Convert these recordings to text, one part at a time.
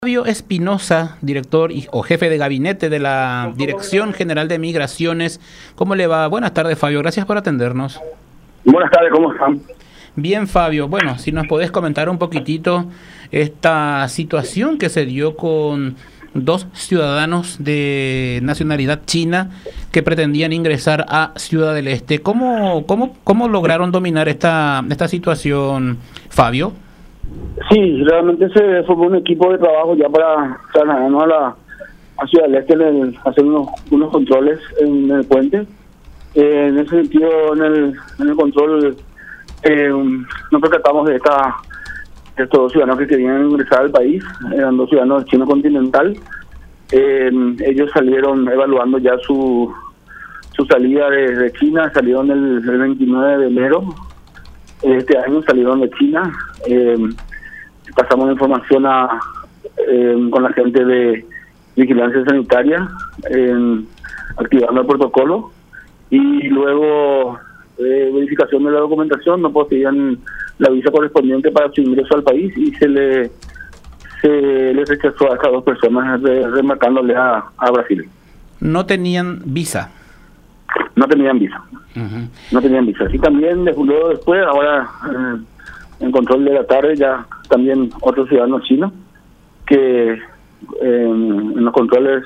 Fabio Espinosa, director o jefe de gabinete de la Dirección General de Migraciones. ¿Cómo le va? Buenas tardes, Fabio. Gracias por atendernos. Buenas tardes, ¿cómo están? Bien, Fabio. Bueno, si nos podés comentar un poquitito esta situación que se dio con dos ciudadanos de nacionalidad china que pretendían ingresar a Ciudad del Este. ¿Cómo lograron dominar esta situación, Fabio? Sí, realmente se formó un equipo de trabajo ya para trasladarnos a Ciudad del Este, hacer unos controles en el puente. En ese sentido, en el control, nos percatamos de estos dos ciudadanos que querían ingresar al país, eran dos ciudadanos chino continental. Ellos salieron evaluando ya su salida de China, salieron el 29 de enero de este año, salieron de China. Pasamos la información con la gente de vigilancia sanitaria, activando el protocolo, y luego verificación de la documentación, no poseían la visa correspondiente para su ingreso al país y se le rechazó a estas dos personas, remarcándole a Brasil. No tenían visa. No tenían visa. No tenían visa. Y también luego después, ahora en control de la tarde, ya también otros ciudadanos chinos que en los controles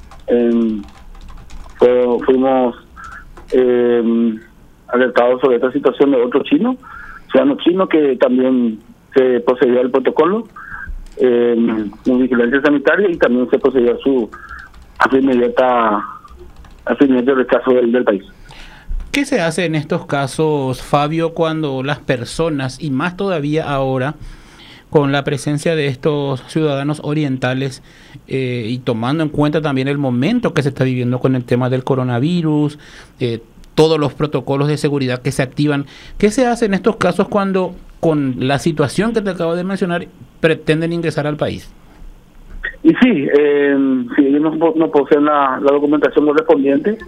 fuimos alertados sobre esta situación de otro ciudadano chino que también se procedió al protocolo en vigilancia sanitaria, y también se procedió a su inmediato rechazo del país. ¿Qué se hace en estos casos, Fabio, cuando las personas, y más todavía ahora, con la presencia de estos ciudadanos orientales y tomando en cuenta también el momento que se está viviendo con el tema del coronavirus, todos los protocolos de seguridad que se activan? ¿Qué se hace en estos casos cuando, con la situación que te acabo de mencionar, pretenden ingresar al país? Y sí, si ellos no poseen la documentación correspondiente,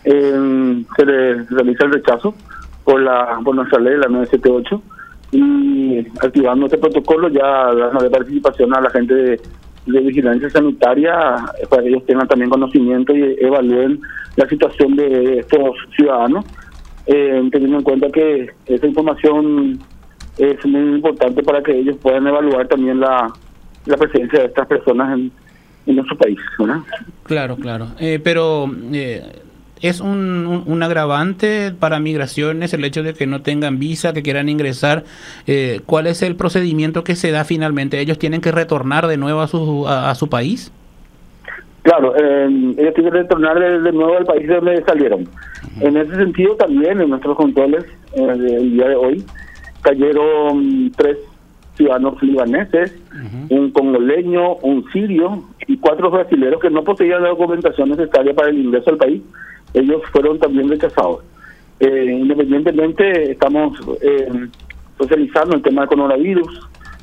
se les realiza el rechazo por nuestra ley, la 978, y activando este protocolo ya dando participación a la gente de vigilancia sanitaria para que ellos tengan también conocimiento y evalúen la situación de estos ciudadanos, teniendo en cuenta que esa información es muy importante para que ellos puedan evaluar también la presencia de estas personas en nuestro país, ¿verdad? Claro. Pero ¿es un agravante para migraciones el hecho de que no tengan visa, que quieran ingresar? ¿Cuál es el procedimiento que se da finalmente? ¿Ellos tienen que retornar de nuevo a su país? Claro, ellos tienen que retornar de nuevo al país de donde salieron. En ese sentido también en nuestros controles el día de hoy cayeron 3 ciudadanos libaneses, un congoleño, un sirio y 4 brasileños que no poseían la documentación necesaria para el ingreso al país. Ellos fueron también rechazados. Independientemente, estamos socializando el tema del coronavirus,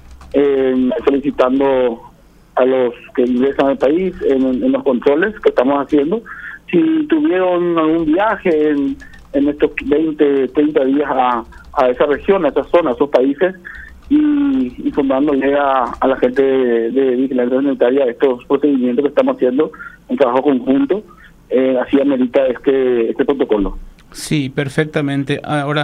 solicitando a los que ingresan al país en los controles que estamos haciendo, si tuvieron algún viaje en estos 20, 30 días a esa región, a esa zona, a esos países, y informándole a la gente de vigilancia sanitaria estos procedimientos que estamos haciendo en trabajo conjunto. Así amerita este protocolo. Sí, perfectamente. Ahora,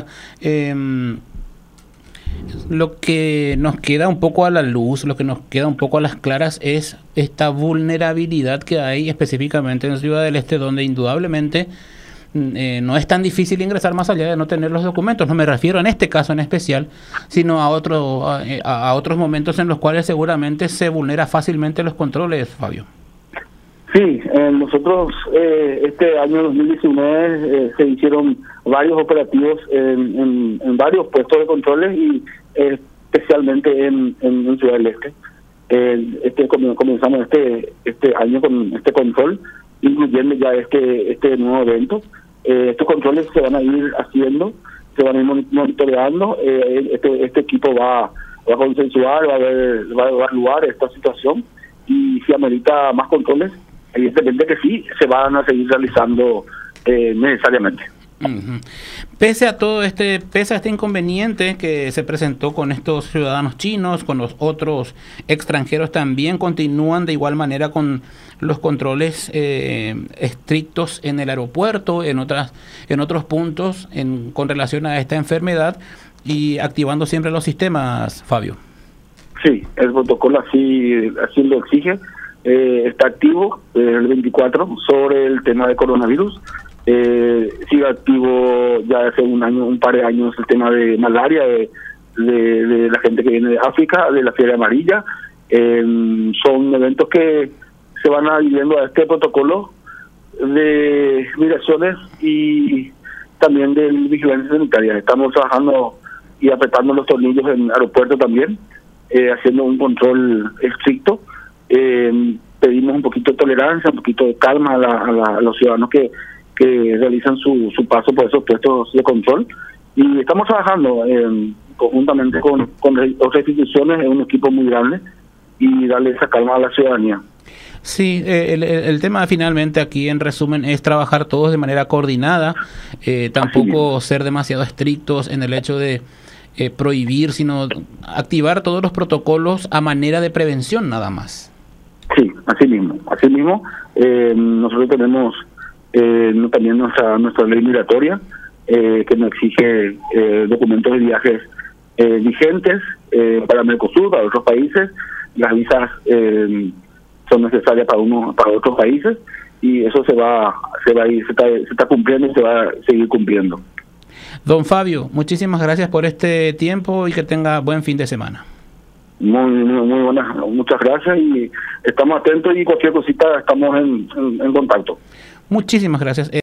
lo que nos queda un poco a la luz, lo que nos queda un poco a las claras es esta vulnerabilidad que hay específicamente en Ciudad del Este, donde indudablemente no es tan difícil ingresar más allá de no tener los documentos. No me refiero en este caso en especial, sino a otros momentos en los cuales seguramente se vulnera fácilmente los controles, Fabio. Sí, nosotros este año 2019 se hicieron varios operativos en varios puestos de controles, y especialmente en Ciudad del Este. Comenzamos este año con este control, incluyendo ya este nuevo evento. Estos controles se van a ir haciendo, se van a ir monitoreando. Este equipo va a consensuar, va a evaluar esta situación, y si amerita más controles, evidentemente que sí, se van a seguir realizando necesariamente. Ujú. Pese a este inconveniente que se presentó con estos ciudadanos chinos, con los otros extranjeros también continúan de igual manera con los controles estrictos en el aeropuerto, en otros puntos con relación a esta enfermedad y activando siempre los sistemas, Fabio. Sí, el protocolo así lo exige. Está activo el 24 sobre el tema de coronavirus. Sigue activo ya hace un par de años el tema de malaria, de la gente que viene de África, de la fiebre amarilla. Son eventos que se van adhiriendo a este protocolo de migraciones y también de vigilancia sanitaria. Estamos trabajando y apretando los tornillos en el aeropuerto también, haciendo un control estricto. Pedimos un poquito de tolerancia, un poquito de calma a los ciudadanos que realizan su paso por esos puestos de control, y estamos trabajando conjuntamente con otras instituciones en un equipo muy grande y darle esa calma a la ciudadanía. Sí, el tema finalmente aquí en resumen es trabajar todos de manera coordinada, tampoco ser demasiado estrictos en el hecho de prohibir, sino activar todos los protocolos a manera de prevención nada más. Sí, así mismo. Nosotros tenemos también nuestra ley migratoria, que nos exige documentos de viajes vigentes para Mercosur, para otros países. Las visas son necesarias para otros países, y eso se está cumpliendo y se va a seguir cumpliendo. Don Fabio, muchísimas gracias por este tiempo y que tenga buen fin de semana. Muy buenas, muchas gracias, y estamos atentos, y cualquier cosita estamos en contacto. Muchísimas gracias.